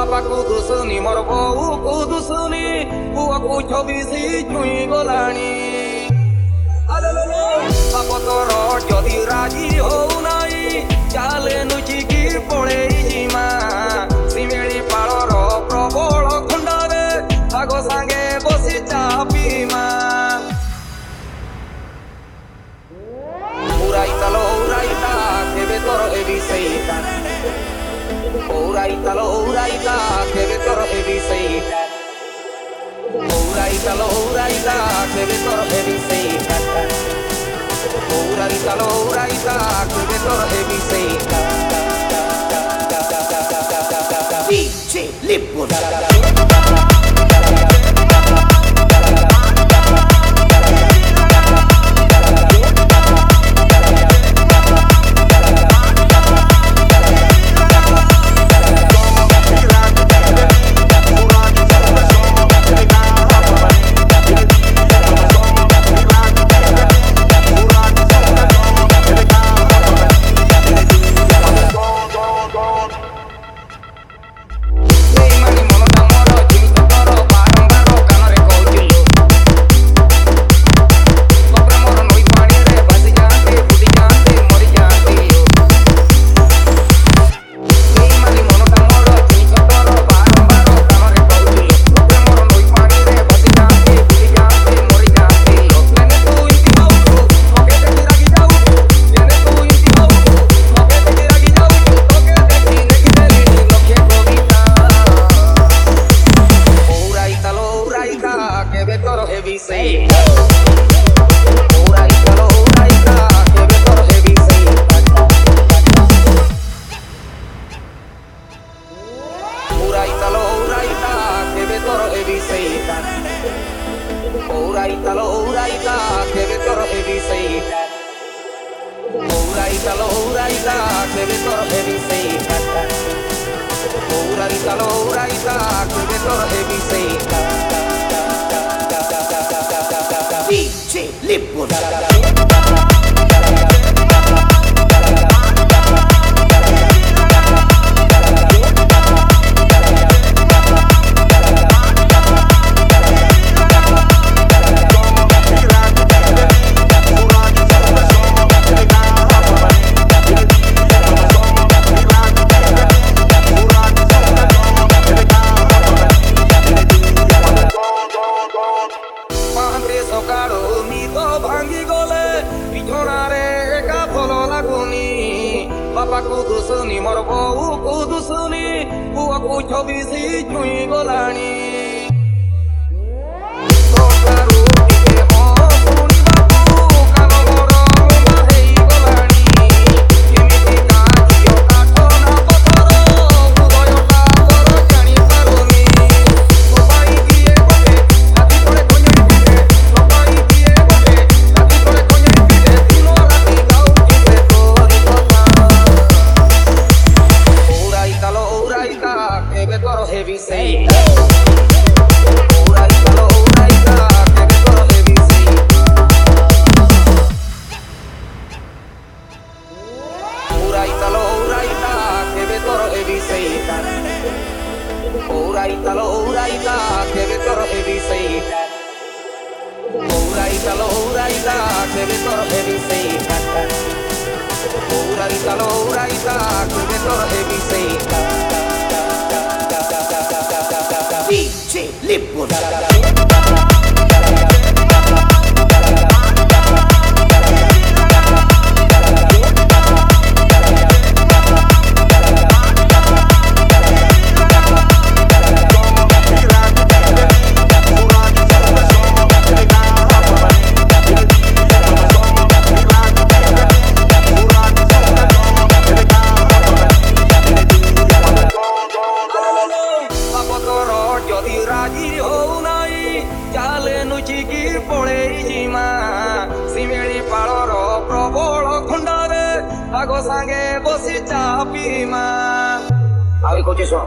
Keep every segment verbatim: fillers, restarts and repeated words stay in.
बापा को दुसुनी मोर बोऊ को दुसुनी पुआ को छबिसी छुई गलानी बाप तोर जदि राजी हो नाई चाले नुचिकी पड़े जिमा सिमेली पालर प्रबल खंडारे भाग सांगे बसी चापीमा उराइता लो उराइता केबे तोर एबी सईता उराइता लो उराइता केबे तोर एबी सईता उराइता लो उराइता केबे तोर एबी सईता उराइता लो उराइता केबे तोर एबी सईता D J Lipwood Uraita lo uraita kebe toro ebi seita Uraita lo uraita kebe toro ebi seita Uraita lo uraita kebe toro ebi seita D J Lipwood बापा को दुसुनी मोर बोऊ को दुसुनी पुआ को छबिसी छुई गलानी Uraita lo uraita kebe toro ebi seita Uraita lo uraita kebe toro ebi seita Uraita lo uraita kebe toro ebi seita D J Lipwood भाग सांगे बसी चापीमा आवे कोची सो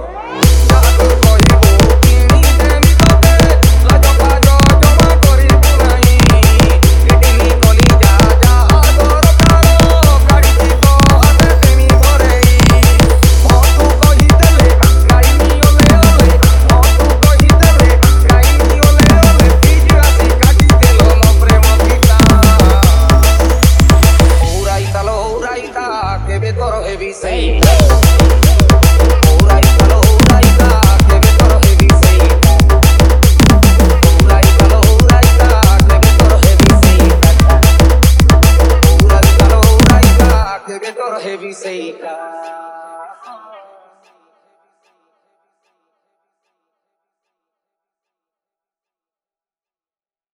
visita. Uraika lo uraika, que me toro he visita. Uraika lo uraika, que me toro he visita. Uraika lo uraika, que me toro he visita.